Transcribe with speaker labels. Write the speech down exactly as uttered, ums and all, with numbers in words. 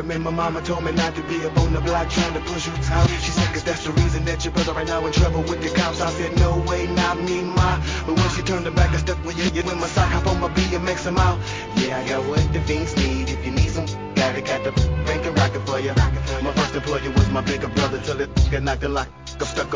Speaker 1: remember mama told me not to be up on the block trying to push you out. She said, cause that's the reason that your brother right now in trouble with the cops. I said, no way, not me, ma. But when she turned her back, I stuck with you. You win my sock, hop on my B M X them out. Yeah, I got what the fiends need. If you need some, got it, got the bank and rocket for you. My first employer was my bigger brother till it got knocked the lock. I'm stuck